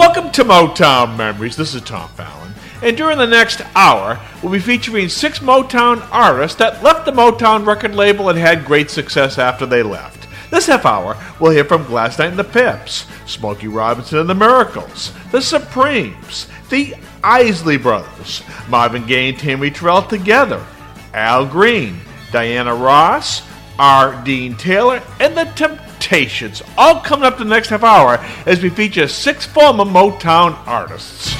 Welcome to Motown Memories. This is Tom Fallon. And during the next hour, we'll be featuring 6 Motown artists that left the Motown record label and had great success after they left. This half hour, we'll hear from Gladys Knight and the Pips, Smokey Robinson and the Miracles, the Supremes, the Isley Brothers, Marvin Gaye and Tammy Terrell together, Al Green, Diana Ross, R. Dean Taylor, and the Temptations, all coming up the next half hour as we feature 6 former Motown artists.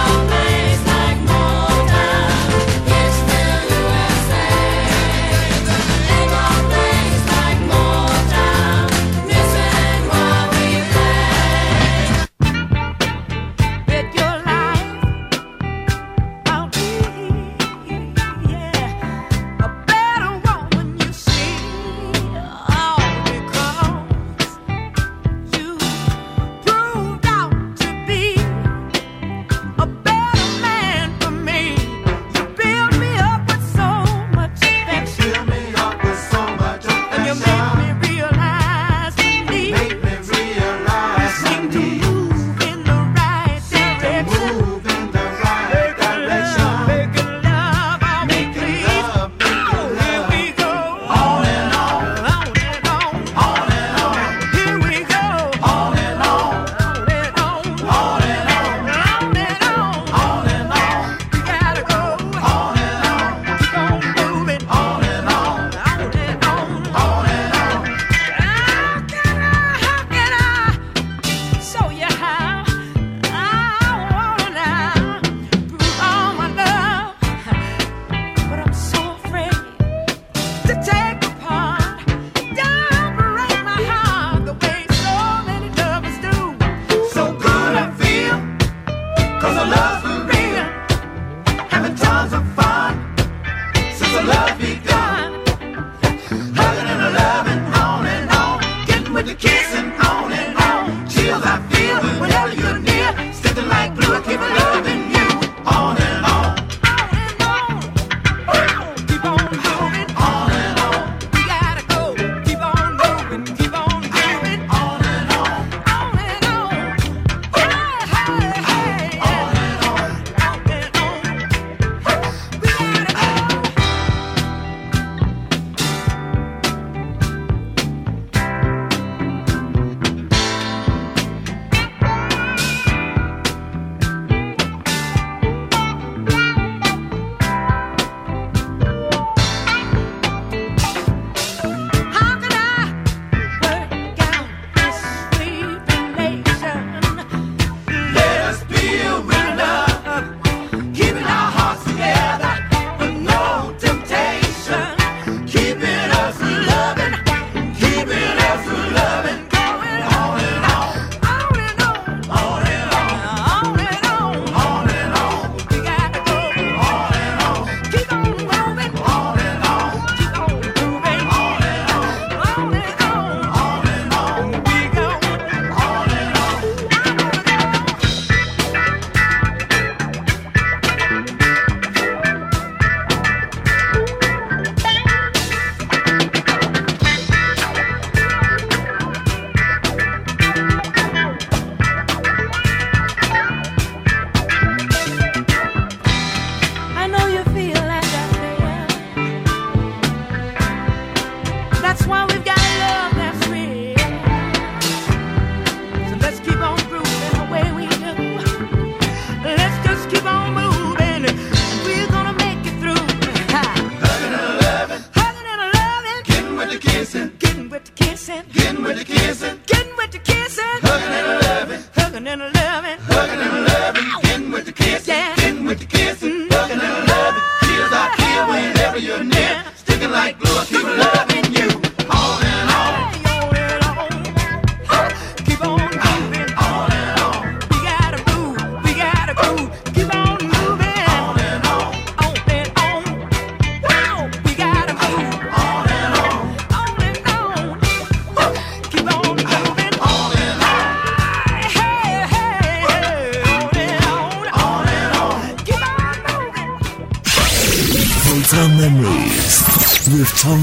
Motown Memories with Tom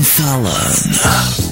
Fallon.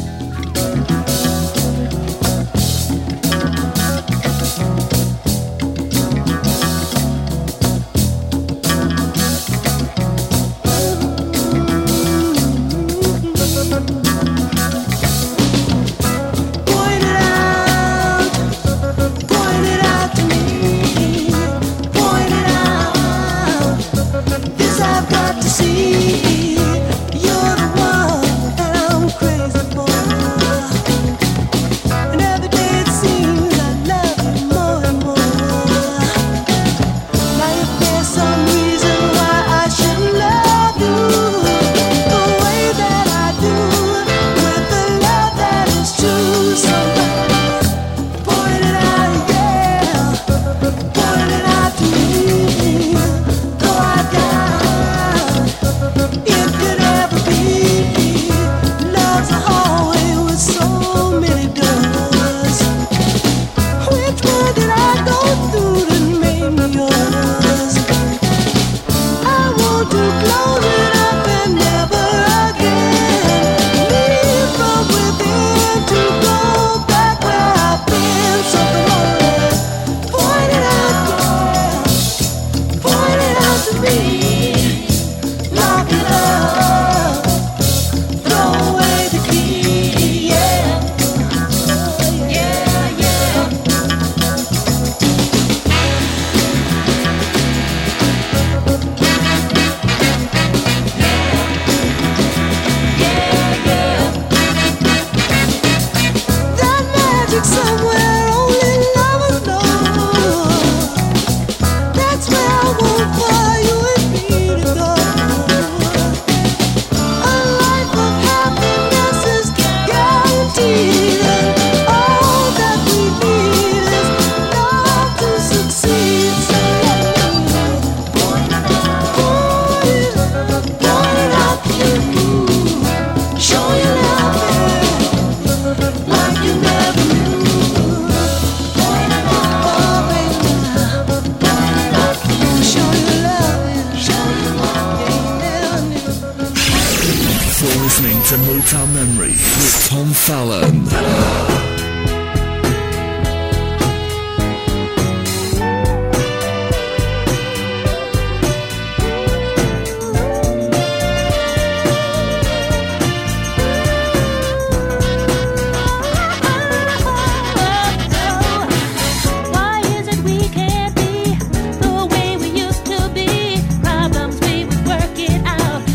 To Motown Memories with Tom Fallon.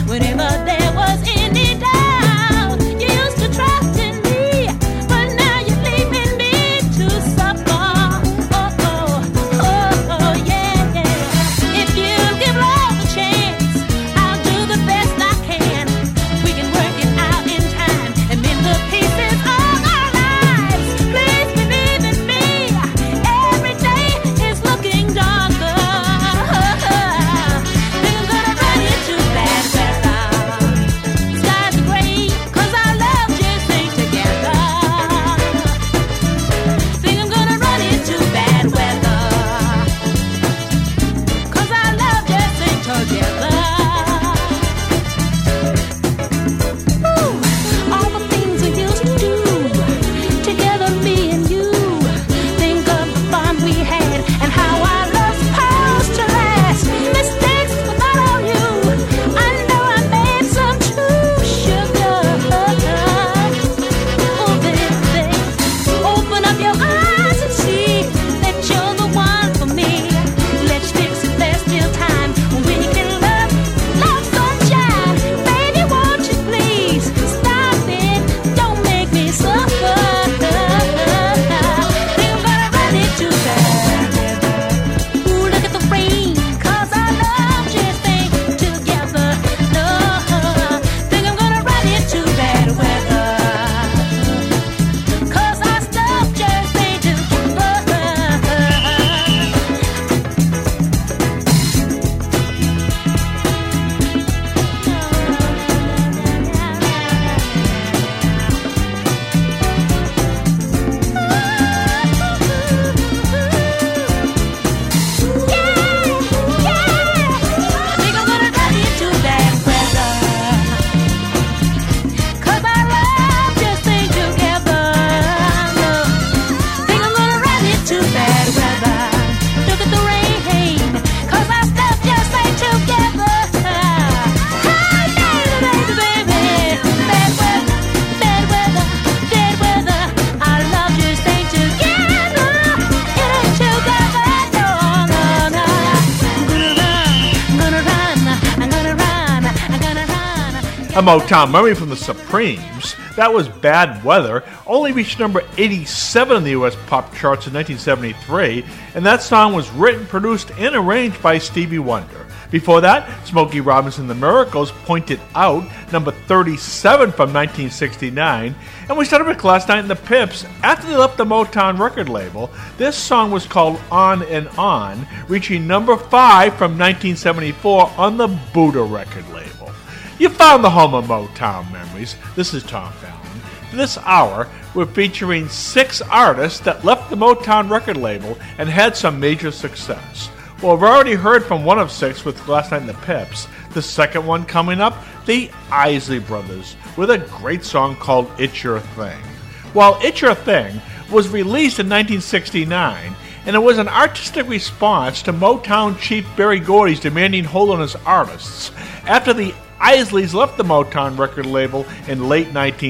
Whenever there was any doubt, you used to trust in me, but now you A Motown memory from the Supremes, that was Bad Weather, only reached number 87 in the U.S. pop charts in 1973, and that song was written, produced, and arranged by Stevie Wonder. Before that, Smokey Robinson and the Miracles, Pointed Out, number 37 from 1969, and we started with Last Night in the Pips. After they left the Motown record label, this song was called On and On, reaching number 5 from 1974 on the Buddha record label. You found the home of Motown memories. This is Tom Fallon. This hour, we're featuring 6 artists that left the Motown record label and had some major success. Well, we've already heard from one of 6 with Last Night in the Pips. The second one coming up, the Isley Brothers, with a great song called It's Your Thing. Well, It's Your Thing was released in 1969, and it was an artistic response to Motown chief Berry Gordy's demanding hold on his artists after the Isleys left the Motown record label in late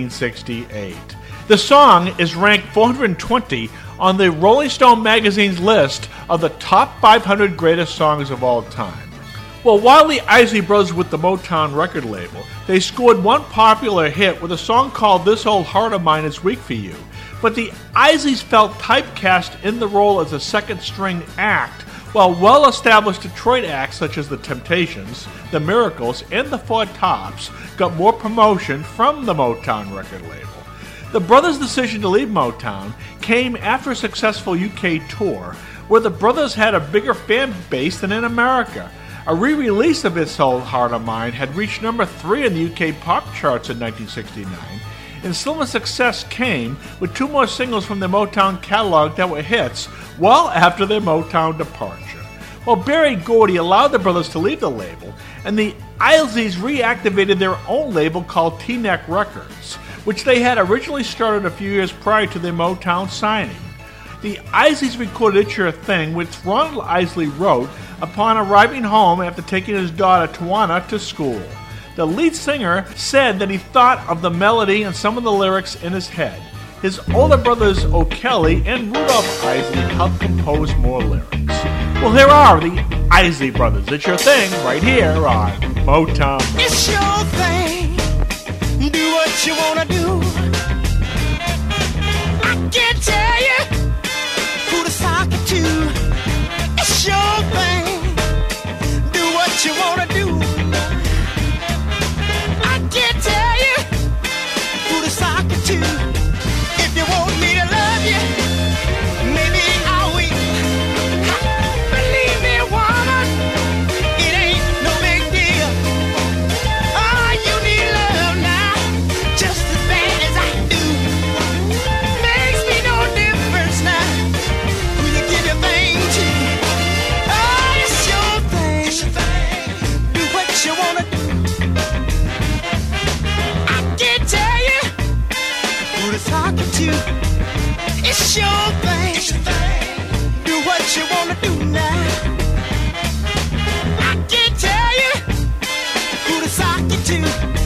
1968. The song is ranked 420 on the Rolling Stone magazine's list of the top 500 greatest songs of all time. Well, while the Isley Brothers with the Motown record label, they scored one popular hit with a song called This Old Heart of Mine Is Weak for You. But the Isleys felt typecast in the role as a second-string act, while well-established Detroit acts such as the Temptations, the Miracles, and the Four Tops got more promotion from the Motown record label. The brothers' decision to leave Motown came after a successful UK tour, where the brothers had a bigger fan base than in America. A re-release of This Old Heart of Mine had reached number 3 in the UK pop charts in 1969, and similar success came with 2 more singles from the Motown catalog that were hits well after their Motown departure. Well, Berry Gordy allowed the brothers to leave the label, and the Isleys reactivated their own label called T-Neck Records, which they had originally started a few years prior to their Motown signing. The Isleys recorded It's Your Thing, which Ronald Isley wrote upon arriving home after taking his daughter Tawana to school. The lead singer said that he thought of the melody and some of the lyrics in his head. His older brothers O'Kelly and Rudolph Isley helped compose more lyrics. Well, here are the Isley Brothers. It's Your Thing right here on Motown. It's your thing. Do what you wanna do. I can't tell you who to sock it to. It's your thing. Do what you wanna do. I can't tell you who to sock it to. If you want me to love you, maybe I will. Believe me, woman, it ain't no big deal. Oh, you need love now, just as bad as I do. Makes me no difference now who you give your thing to. Oh, it's your thing. It's your thing. Do what you wanna do. I can't tell you who to talk to. It's your thing. It's your thing. Do what you wanna do now. I can't tell you who to sock you to.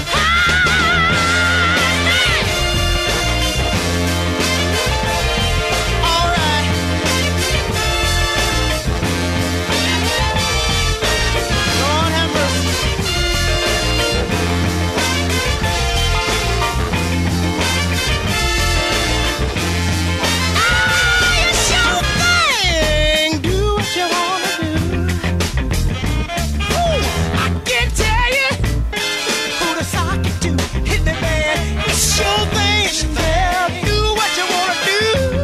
All right. Lord have mercy. It's your thing. Do what you wanna do. Ooh, I can't tell you who to sock it to. Hit the band. It's your thing. It's your thing. Do what you wanna do.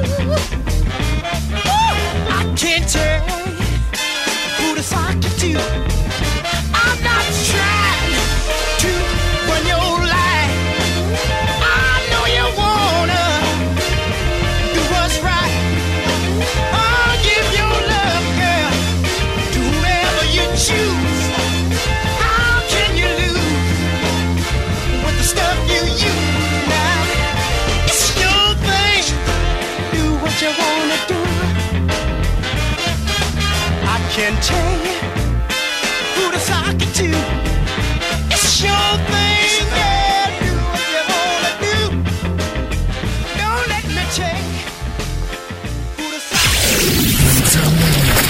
Ooh, I can't tell you who to sock it to. I'm not trying to run your life. I know you wanna do what's right. Oh, give your love, girl, to whoever you choose. How can you lose with the stuff you use now? It's your thing. Do what you wanna do. I can't tell you who to sock it to. It's your thing, yeah. Do what you wanna do. Don't let me tell you who to sock it to.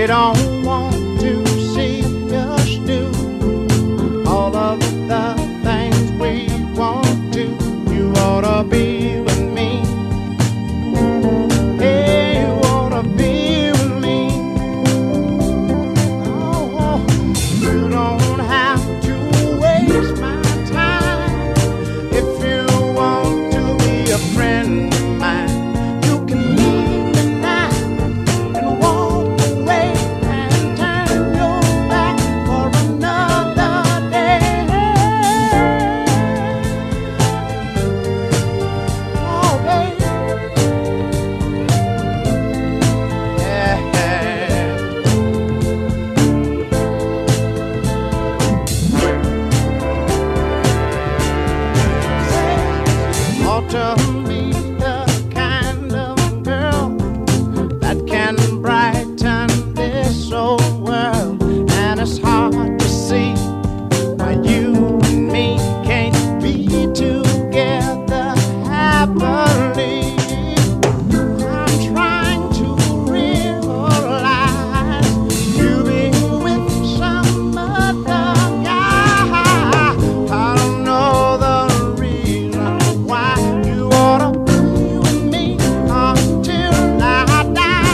don't want to see us do all of the things we want to. You ought to be with me. Hey, you ought to be with me. Oh, you don't have to waste my time. If you want to be a friend of mine, you can leave tonight and walk away and turn your back for another day. Oh, baby. Yeah. Ought to be the kind of girl that can brighten this old world. And it's hard to see why you and me can't be together happily. I'm trying to realize you be with some other guy. I don't know the reason why. You ought to be with me until I die.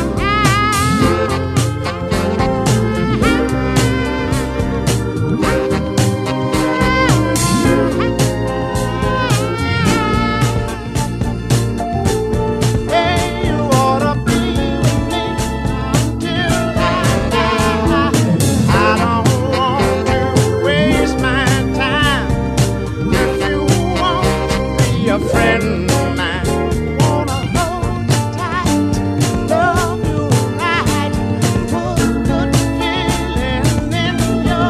Hey, you ought to be with me until I die. I don't want to waste my time. If you want to be a friend of mine, wanna hold you tight, love you right, put good feeling in your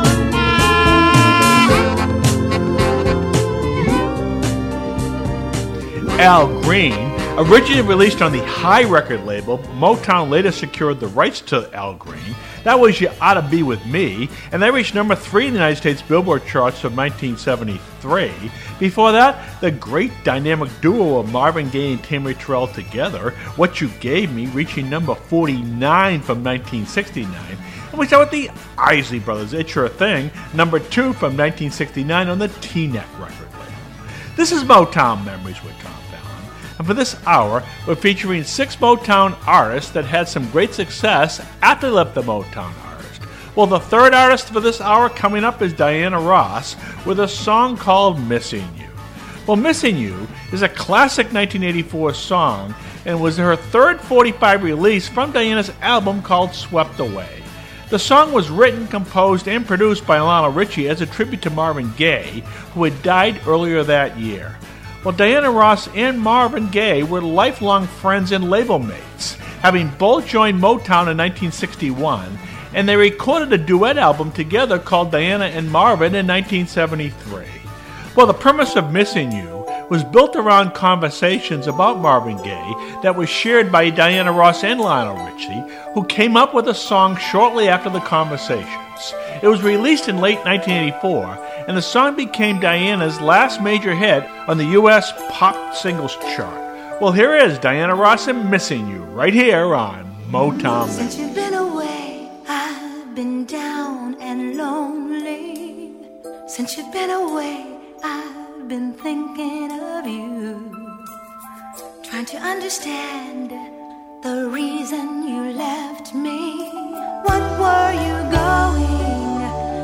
life. Al Green, originally released on the High record label, Motown later secured the rights to Al Green. That was You Oughta Be With Me, and they reached number 3 in the United States Billboard charts of 1973. Before that, the great dynamic duo of Marvin Gaye and Tammy Terrell together, What You Gave Me, reaching number 49 from 1969. And we start with the Isley Brothers, It's Your Thing, number 2 from 1969 on the T-Neck record label. This is Motown Memories with Tom Fallon, and for this hour, we're featuring 6 Motown artists that had some great success after they left the Motown artist. Well, the third artist for this hour coming up is Diana Ross with a song called Missing You. Well, Missing You is a classic 1984 song and was her third 45 release from Diana's album called Swept Away. The song was written, composed, and produced by Lionel Richie as a tribute to Marvin Gaye, who had died earlier that year. Well, Diana Ross and Marvin Gaye were lifelong friends and label mates, having both joined Motown in 1961, and they recorded a duet album together called Diana and Marvin in 1973. Well, the premise of Missing You was built around conversations about Marvin Gaye that was shared by Diana Ross and Lionel Richie, who came up with a song shortly after the conversations. It was released in late 1984, and the song became Diana's last major hit on the U.S. pop singles chart. Well, here is Diana Ross and Missing You, right here on Motown. Since you've been away, I've been down and lonely. Since you've been away, I've been thinking of you, trying to understand the reason you left me. What were you going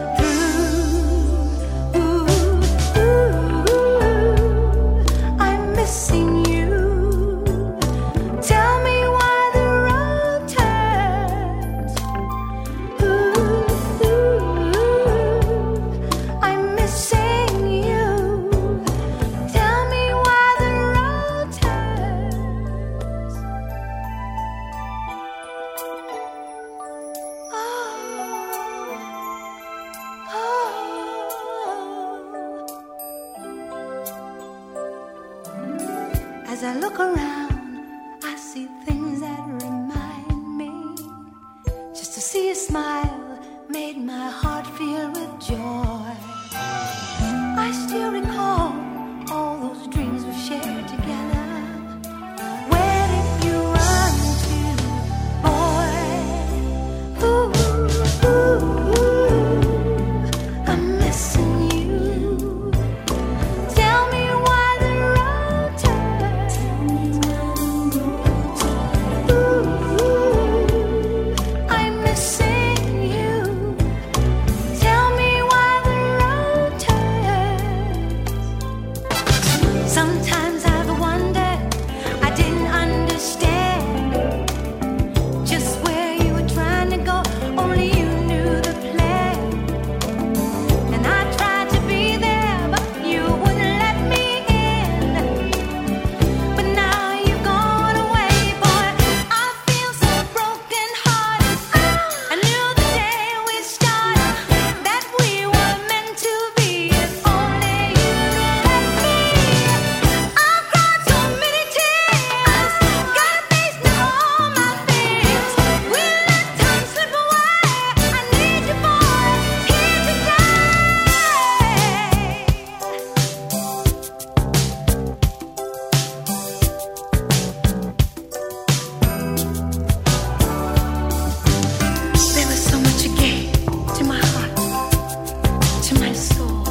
through? I'm missing you. Tell me why the road turns. I'm missing you. Tell me why the road turns. As I look around, I see things that remind me. Just to see a smile made my heart feel with joy. I still recall all those dreams we shared together. Where did you run to, boy? Ooh. Sometimes I've wondered, I didn't understand just where you were trying to go. Only you knew the plan. And I tried to be there, but you wouldn't let me in. But now you've gone away, boy. I feel so broken hearted. I knew the day we started that we were meant to be. If only you'd let me. I've cried so many tears, got a face now all my fears. We let time slip away. I need you, boy, here today. There was so much you gave to my heart, to my soul.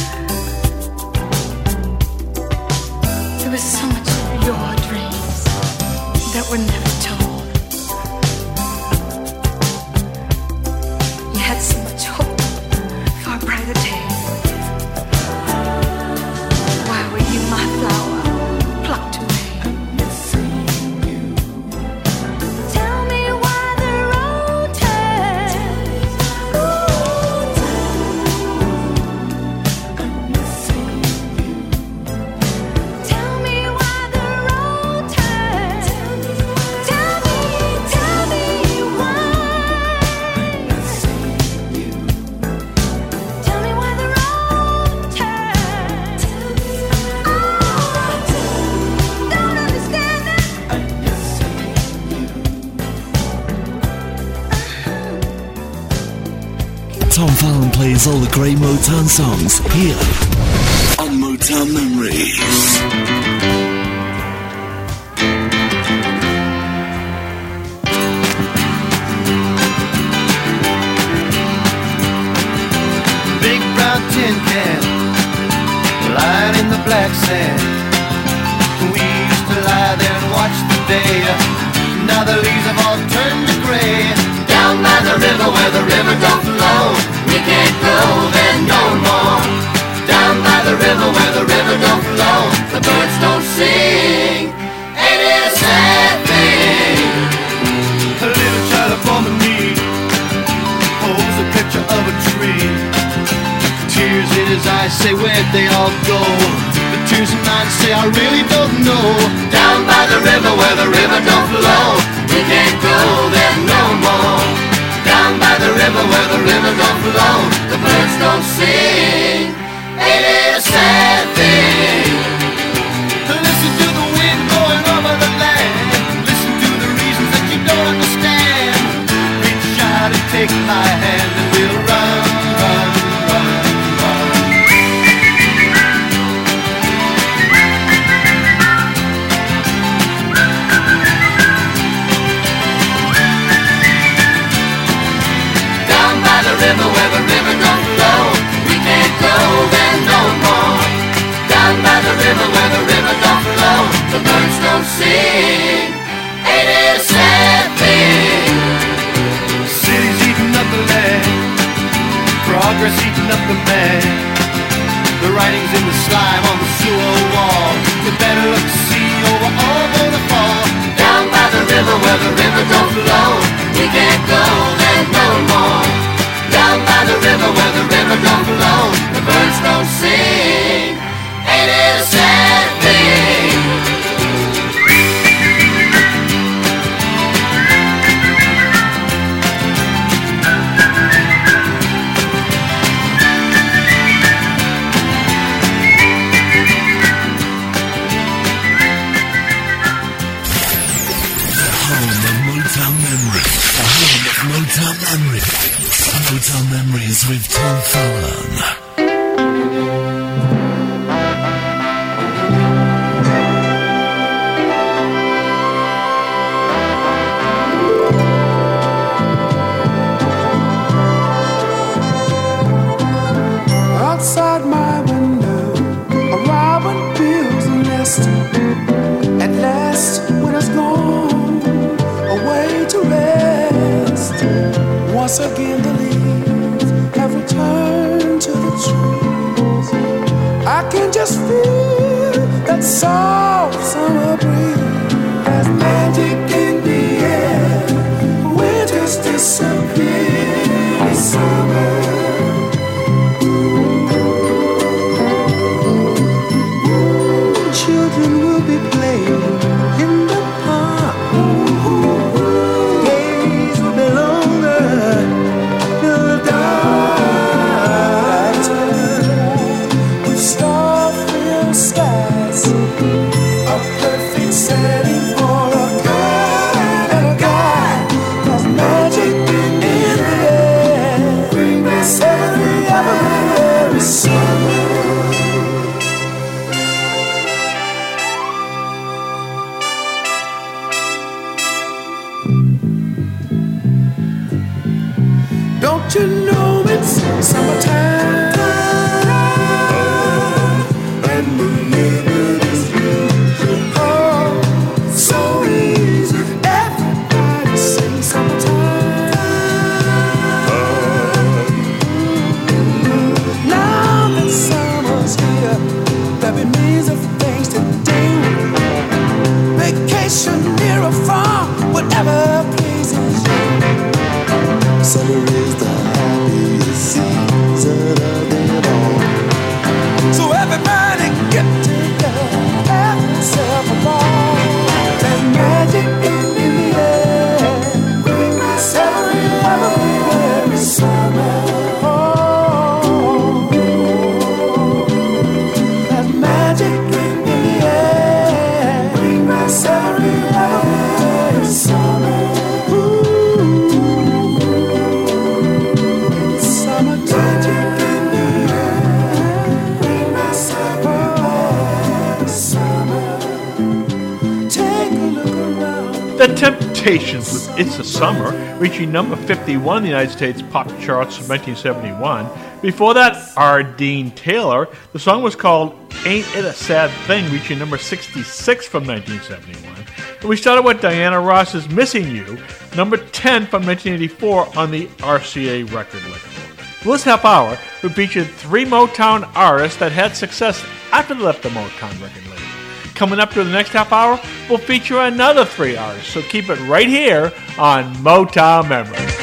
There was so much of your dreams that were never told. You had so much hope for a brighter day. Why were you my flower plucked away? Tell me why the road turns. Tell me why the road turns. Tell me why. Tell me why the road turns. Don't understand it. Tom Fallon plays all the great Motown songs here on Motown Memories. Big brown tin can lying in the black sand. We used to lie there and watch the day. Now the leaves have all turned to gray. Down by the river where the river don't flow, we can't go there no more. Down by the river where the river don't flow, the birds don't sing. Ain't it a sad thing? A little child upon the knee holds a picture of a tree. Tears in his eyes say where'd they all go? The tears in mine say I really don't know. Down by the river where the river don't flow, we can't go there no more. Down by the river where the river don't flow, the birds don't sing. Ain't it a sad thing? Listen to the wind blowing over the land. Listen to the reasons that you don't understand. Reach out and take my hand and we'll run, run, run, run. Down by the river where the river don't flow, we can't go there no more. Down by the river where the river don't flow, the birds don't sing. Ain't it a sad thing? Cities eating up the land, progress eating up the man. The writings in the slime on the sewer wall, you better look to see over all gonna fall. Down by the river where the river don't flow, we can't go there no more. Down by the river where the river don't flow, the birds don't sing. Ain't it a sad thing? Motown Memories with Tom Fallon. Outside my window, a robin builds a nest. At last, winter's gone, away to rest. Once again, the leaves have returned to the trees. I can just feel that soft summer breeze. There's magic in the air. Winters disappear. It's summer. Children will be playing in the park. Days will be longer till the dark turn. With star-filled skies, a perfect setting for a girl and a guy. There's magic in the air. Bring us every summer. Don't you know it's summertime? And the neighborhood is blue. Oh, so easy. Everybody sings summertime. Now that summer's here, there'll be millions of things to do. Vacation near or far, whatever pleases you. Summer is the happiest season of it all. So everybody get together, have yourself a ball. There's magic in the air. Bring us every summer. Oh, there's magic in the air. Bring us every summer. The Temptations with It's a Summer, reaching number 51 in the United States pop charts in 1971. Before that, R. Dean Taylor. The song was called Ain't It a Sad Thing, reaching number 66 from 1971. And we started with Diana Ross's Missing You, number 10 from 1984 on the RCA record label. This half hour, we featured 3 Motown artists that had success after they left the Motown record label. Coming up to the next half hour, we'll feature another 3 artists, so keep it right here on Motown Memories.